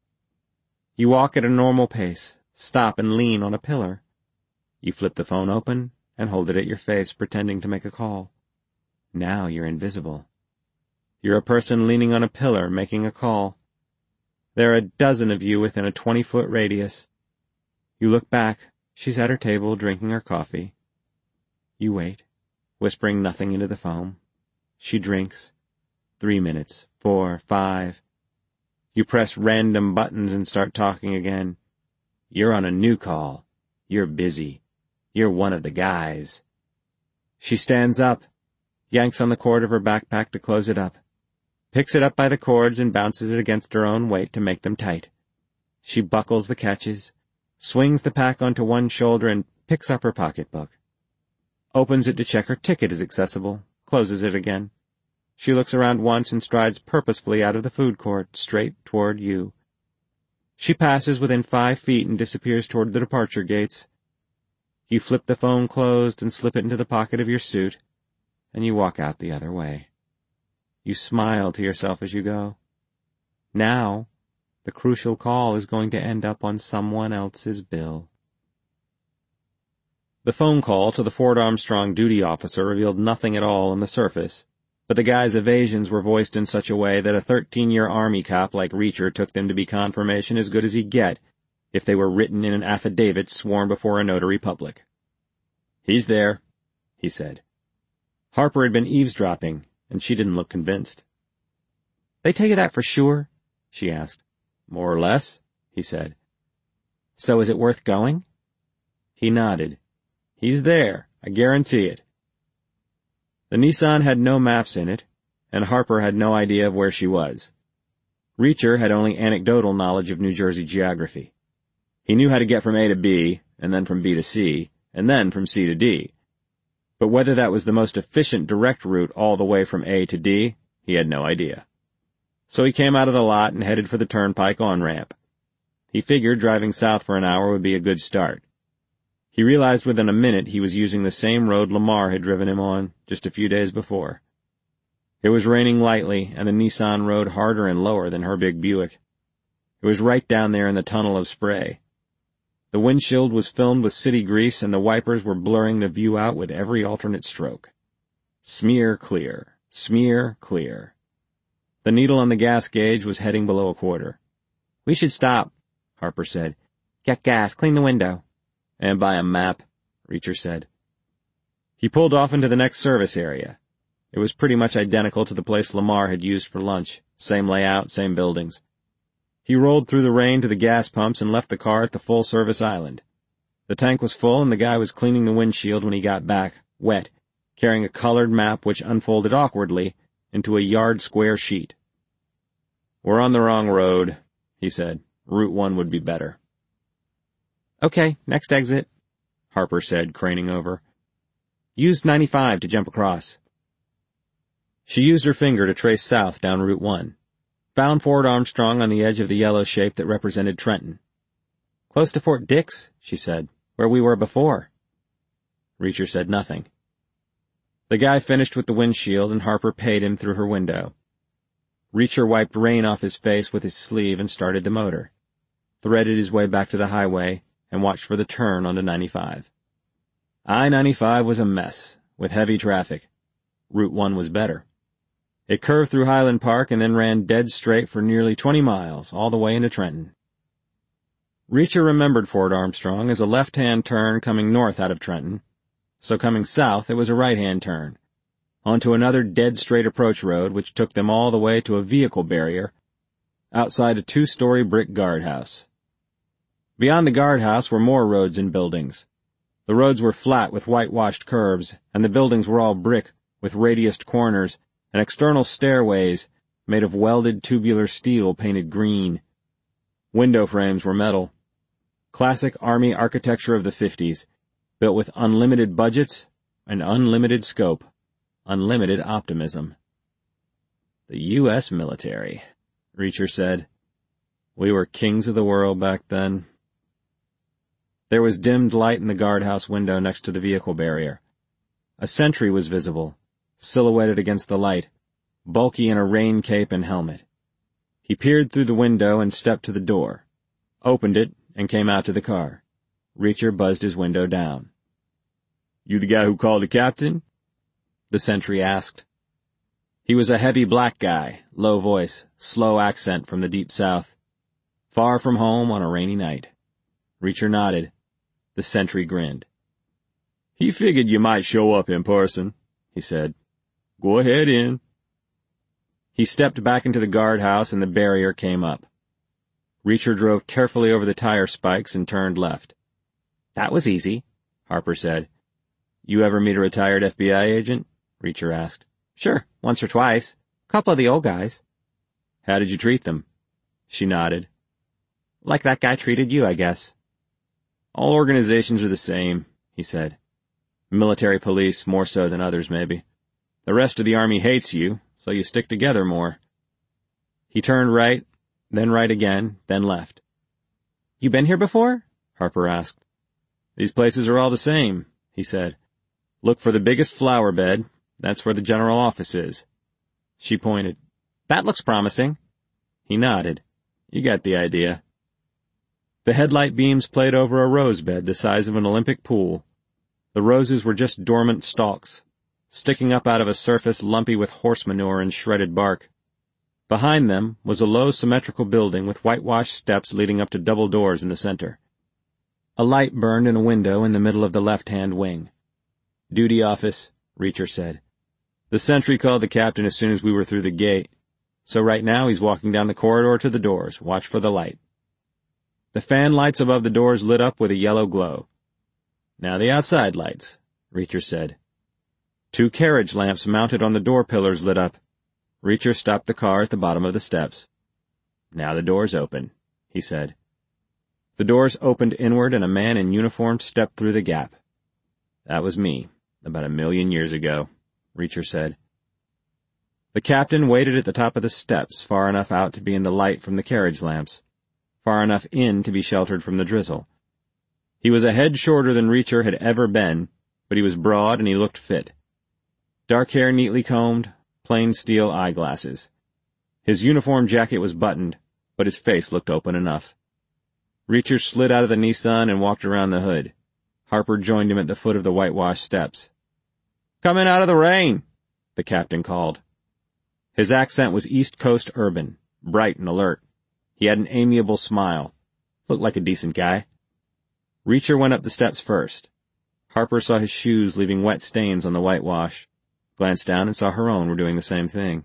You walk at a normal pace, stop and lean on a pillar. You flip the phone open and hold it at your face, pretending to make a call. Now you're invisible. You're a person leaning on a pillar, making a call. There are a dozen of you within a twenty-foot radius. You look back. She's at her table, drinking her coffee. You wait, whispering nothing into the phone. She drinks. Three minutes, four, five. You press random buttons and start talking again. You're on a new call. You're busy. You're one of the guys. She stands up, yanks on the cord of her backpack to close it up, picks it up by the cords and bounces it against her own weight to make them tight. She buckles the catches, swings the pack onto one shoulder, and picks up her pocketbook. Opens it to check her ticket is accessible, closes it again. She looks around once and strides purposefully out of the food court, straight toward you. She passes within five feet and disappears toward the departure gates. You flip the phone closed and slip it into the pocket of your suit, and you walk out the other way. You smile to yourself as you go. Now, the crucial call is going to end up on someone else's bill. The phone call to the Fort Armstrong duty officer revealed nothing at all on the surface, but the guy's evasions were voiced in such a way that a thirteen-year Army cop like Reacher took them to be confirmation as good as he'd get if they were written in an affidavit sworn before a notary public. "He's there," he said. Harper had been eavesdropping, and she didn't look convinced. "They tell you that for sure?" she asked. "More or less," he said. "So is it worth going?" He nodded. "He's there, I guarantee it." The Nissan had no maps in it, and Harper had no idea of where she was. Reacher had only anecdotal knowledge of New Jersey geography. He knew how to get from A to B, and then from B to C, and then from C to D. But whether that was the most efficient direct route all the way from A to D, he had no idea. So he came out of the lot and headed for the turnpike on-ramp. He figured driving south for an hour would be a good start. He realized within a minute he was using the same road Lamar had driven him on just a few days before. It was raining lightly, and the Nissan rode harder and lower than her big Buick. It was right down there in the tunnel of spray. The windshield was filmed with city grease, and the wipers were blurring the view out with every alternate stroke. Smear clear, smear clear. The needle on the gas gauge was heading below a quarter. "We should stop," Harper said. "Get gas, clean the window." "And buy a map," Reacher said. He pulled off into the next service area. It was pretty much identical to the place Lamar had used for lunch. Same layout, same buildings. He rolled through the rain to the gas pumps and left the car at the full-service island. The tank was full, and the guy was cleaning the windshield when he got back, wet, carrying a colored map which unfolded awkwardly into a yard-square sheet. "We're on the wrong road," he said. "Route one would be better." "Okay, next exit," Harper said, craning over. "Use ninety-five to jump across." She used her finger to trace south down Route one. Found Fort Armstrong on the edge of the yellow shape that represented Trenton. "Close to Fort Dix," she said, "where we were before." Reacher said nothing. The guy finished with the windshield, and Harper paid him through her window. Reacher wiped rain off his face with his sleeve and started the motor, threaded his way back to the highway, and watched for the turn onto ninety-five. I ninety-five was a mess, with heavy traffic. Route one was better. It curved through Highland Park and then ran dead straight for nearly twenty miles, all the way into Trenton. Reacher remembered Fort Armstrong as a left-hand turn coming north out of Trenton, so coming south it was a right-hand turn, onto another dead-straight approach road which took them all the way to a vehicle barrier outside a two-story brick guardhouse. Beyond the guardhouse were more roads and buildings. The roads were flat with whitewashed curbs, and the buildings were all brick with radiused corners and external stairways made of welded tubular steel painted green. Window frames were metal. Classic Army architecture of the fifties, built with unlimited budgets and unlimited scope, unlimited optimism. "The U S military," Reacher said. "We were kings of the world back then." There was dimmed light in the guardhouse window next to the vehicle barrier. A sentry was visible, silhouetted against the light, bulky in a rain cape and helmet. He peered through the window and stepped to the door, opened it, and came out to the car. Reacher buzzed his window down. "You the guy who called the captain?" the sentry asked. He was a heavy black guy, low voice, slow accent from the deep south. Far from home on a rainy night. Reacher nodded. The sentry grinned. "He figured you might show up in person," he said. "Go ahead in." He stepped back into the guardhouse and the barrier came up. Reacher drove carefully over the tire spikes and turned left. "That was easy," Harper said. "You ever meet a retired F B I agent?" Reacher asked. "Sure, once or twice. Couple of the old guys." "How did you treat them?" She nodded. Like that guy treated you, I guess. All organizations are the same, he said. Military police more so than others, maybe. The rest of the army hates you, so you stick together more. He turned right, then right again, then left. You been here before? Harper asked. These places are all the same, he said. Look for the biggest flower bed. That's where the general office is. She pointed. That looks promising. He nodded. You got the idea. The headlight beams played over a rose bed the size of an Olympic pool. The roses were just dormant stalks, sticking up out of a surface lumpy with horse manure and shredded bark. Behind them was a low symmetrical building with whitewashed steps leading up to double doors in the center. A light burned in a window in the middle of the left-hand wing. Duty office, Reacher said. The sentry called the captain as soon as we were through the gate, so right now he's walking down the corridor to the doors. Watch for the light. The fan lights above the doors lit up with a yellow glow. Now the outside lights, Reacher said. Two carriage lamps mounted on the door pillars lit up. Reacher stopped the car at the bottom of the steps. Now the doors open, he said. The doors opened inward and a man in uniform stepped through the gap. That was me, about a million years ago, Reacher said. The captain waited at the top of the steps, far enough out to be in the light from the carriage lamps, far enough in to be sheltered from the drizzle. He was a head shorter than Reacher had ever been, but he was broad and he looked fit. Dark hair neatly combed, plain steel eyeglasses. His uniform jacket was buttoned, but his face looked open enough. Reacher slid out of the Nissan and walked around the hood. Harper joined him at the foot of the whitewashed steps. Coming out of the rain, the captain called. His accent was East Coast urban, bright and alert. He had an amiable smile. Looked like a decent guy. Reacher went up the steps first. Harper saw his shoes leaving wet stains on the whitewash, glanced down and saw her own were doing the same thing.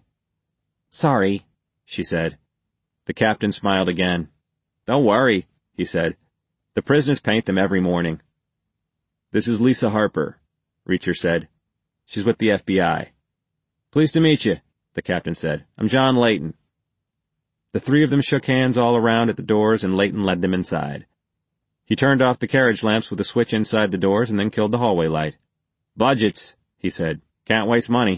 Sorry, she said. The captain smiled again. Don't worry, he said. The prisoners paint them every morning. This is Lisa Harper, Reacher said. She's with the F B I. Pleased to meet you, the captain said. I'm John Layton. The three of them shook hands all around at the doors and Layton led them inside. He turned off the carriage lamps with a switch inside the doors and then killed the hallway light. Budgets, he said. Can't waste money.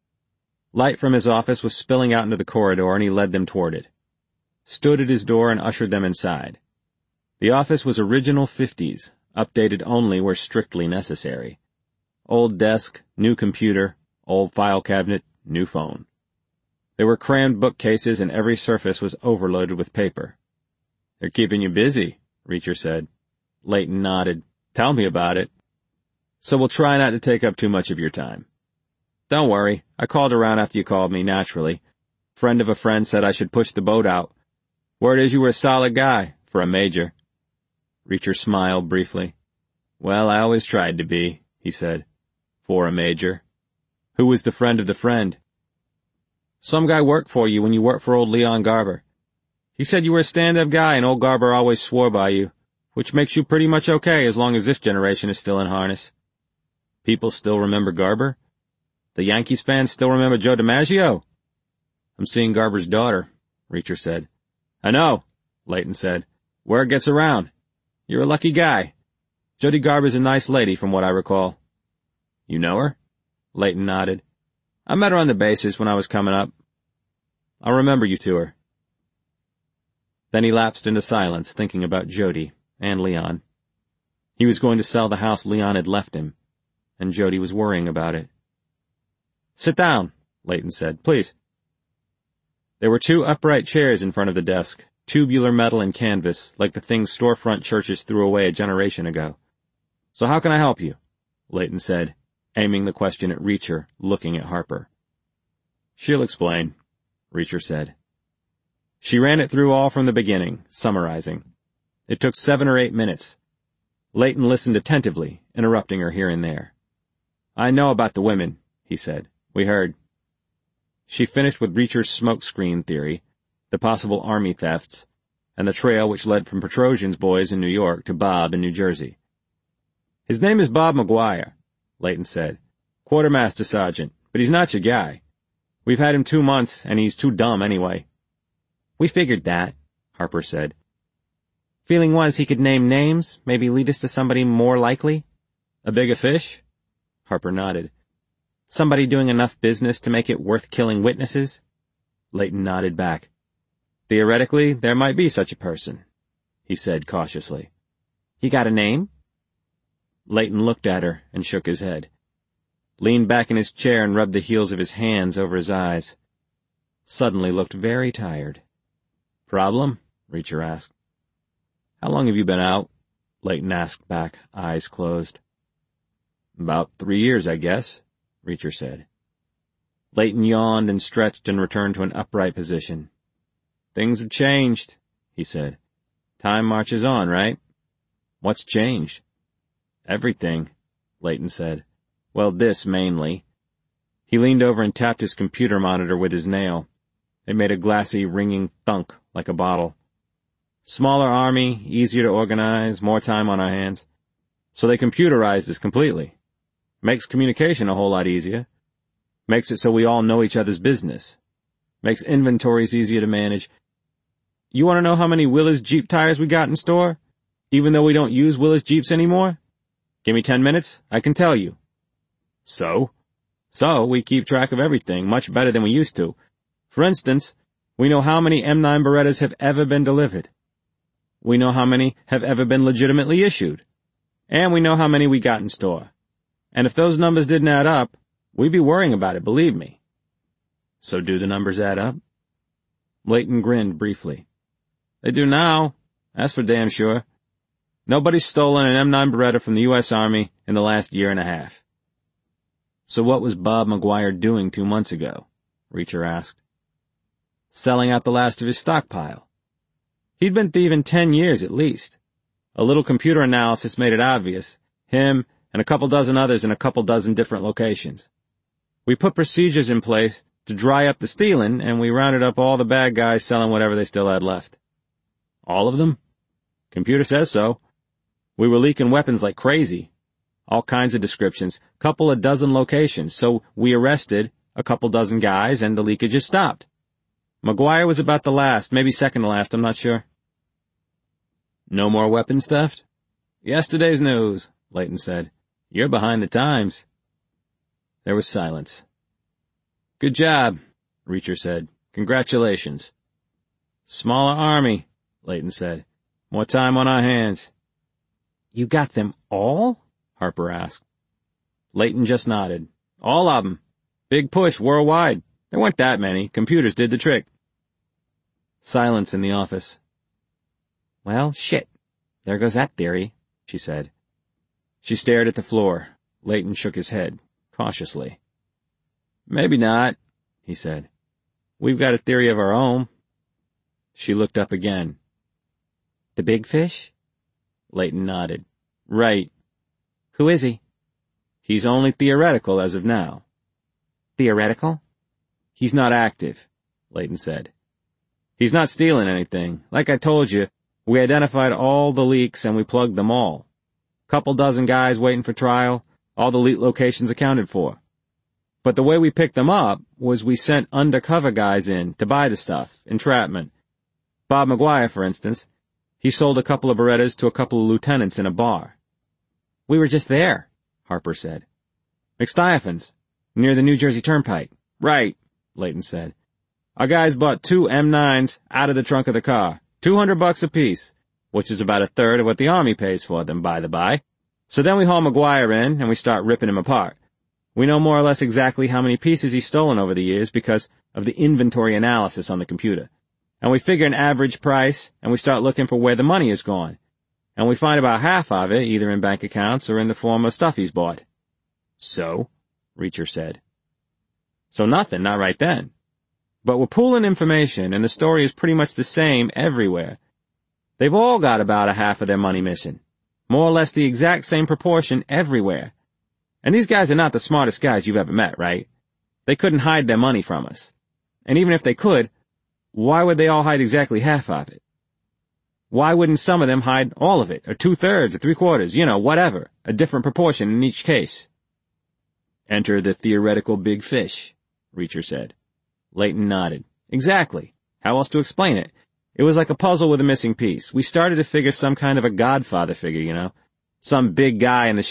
Light from his office was spilling out into the corridor and he led them toward it. Stood at his door and ushered them inside. The office was original fifties, updated only where strictly necessary. Old desk, new computer, old file cabinet, new phone. There were crammed bookcases and every surface was overloaded with paper. They're keeping you busy, Reacher said. Layton nodded. Tell me about it. So we'll try not to take up too much of your time. Don't worry, I called around after you called me, naturally. Friend of a friend said I should push the boat out. Word is you were a solid guy, for a major. Reacher smiled briefly. Well, I always tried to be, he said. For a major. Who was the friend of the friend? Some guy worked for you when you worked for old Leon Garber. He said you were a stand-up guy and old Garber always swore by you, which makes you pretty much okay as long as this generation is still in harness. People still remember Garber? The Yankees fans still remember Joe DiMaggio? I'm seeing Garber's daughter, Reacher said. I know, Layton said. Word gets around. You're a lucky guy. Jody Garber's a nice lady from what I recall. You know her? Layton nodded. I met her on the bases when I was coming up. I'll remember you to her. Then he lapsed into silence, thinking about Jody and Leon. He was going to sell the house Leon had left him, and Jody was worrying about it. Sit down, Layton said, please. There were two upright chairs in front of the desk, tubular metal and canvas, like the things storefront churches threw away a generation ago. So how can I help you? Layton said, aiming the question at Reacher, looking at Harper. She'll explain, Reacher said. She ran it through all from the beginning, summarizing. It took seven or eight minutes. Layton listened attentively, interrupting her here and there. I know about the women, he said. We heard. She finished with Reacher's smokescreen theory, the possible army thefts, and the trail which led from Petrosian's boys in New York to Bob in New Jersey. His name is Bob McGuire, Layton said. Quartermaster sergeant, but he's not your guy. We've had him two months, and he's too dumb anyway. We figured that, Harper said. Feeling was he could name names, maybe lead us to somebody more likely. A bigger fish? Harper nodded. Somebody doing enough business to make it worth killing witnesses? Layton nodded back. Theoretically, there might be such a person, he said cautiously. You got a name? Layton looked at her and shook his head. Leaned back in his chair and rubbed the heels of his hands over his eyes. Suddenly looked very tired. Problem? Reacher asked. How long have you been out? Layton asked back, eyes closed. About three years, I guess, Reacher said. Layton yawned and stretched and returned to an upright position. Things have changed, he said. Time marches on, right? What's changed? Everything, Layton said. Well, this mainly. He leaned over and tapped his computer monitor with his nail. It made a glassy, ringing thunk like a bottle. Smaller army, easier to organize, more time on our hands. So they computerized this completely. Makes communication a whole lot easier. Makes it so we all know each other's business. Makes inventories easier to manage. You want to know how many Willis Jeep tires we got in store? Even though we don't use Willis Jeeps anymore? Give me ten minutes, I can tell you. So? So, we keep track of everything much better than we used to. For instance, we know how many M nine Berettas have ever been delivered. We know how many have ever been legitimately issued. And we know how many we got in store. And if those numbers didn't add up, we'd be worrying about it, believe me. So do the numbers add up? Layton grinned briefly. They do now, that's for damn sure. Nobody's stolen an M nine Beretta from the U S Army in the last year and a half. So what was Bob McGuire doing two months ago? Reacher asked. Selling out the last of his stockpile. He'd been thieving ten years at least. A little computer analysis made it obvious. Him and a couple dozen others in a couple dozen different locations. We put procedures in place to dry up the stealing, and we rounded up all the bad guys selling whatever they still had left. All of them? Computer says so. We were leaking weapons like crazy. All kinds of descriptions, couple of dozen locations, so we arrested a couple dozen guys and the leakages stopped. McGuire was about the last, maybe second to last, I'm not sure. No more weapons theft? Yesterday's news, Layton said. You're behind the times. There was silence. Good job, Reacher said. Congratulations. Smaller army, Layton said. More time on our hands. You got them all? Harper asked. Layton just nodded. All of them. Big push worldwide. There weren't that many. Computers did the trick. Silence in the office. Well, shit. There goes that theory, she said. She stared at the floor. Layton shook his head, cautiously. Maybe not, he said. We've got a theory of our own. She looked up again. The big fish? Layton nodded. Right. Who is he? He's only theoretical as of now. Theoretical? He's not active, Layton said. He's not stealing anything. Like I told you, we identified all the leaks and we plugged them all. Couple dozen guys waiting for trial, all the leak locations accounted for. But the way we picked them up was we sent undercover guys in to buy the stuff, entrapment. Bob McGuire, for instance, he sold a couple of Berettas to a couple of lieutenants in a bar. We were just there, Harper said. McStiafen's, near the New Jersey Turnpike. Right, Layton said. Our guys bought two M nines out of the trunk of the car, two hundred bucks apiece, which is about a third of what the Army pays for them, by the by. So then we haul McGuire in and we start ripping him apart. We know more or less exactly how many pieces he's stolen over the years because of the inventory analysis on the computer. And we figure an average price, and we start looking for where the money is gone. And we find about half of it either in bank accounts or in the form of stuff he's bought. So? Reacher said. So nothing, not right then. But we're pooling information, and the story is pretty much the same everywhere. They've all got about a half of their money missing. More or less the exact same proportion everywhere. And these guys are not the smartest guys you've ever met, right? They couldn't hide their money from us. And even if they could, why would they all hide exactly half of it? Why wouldn't some of them hide all of it, or two-thirds, or three-quarters, you know, whatever, a different proportion in each case? Enter the theoretical big fish, Reacher said. Layton nodded. Exactly. How else to explain it? It was like a puzzle with a missing piece. We started to figure some kind of a godfather figure, you know? Some big guy in the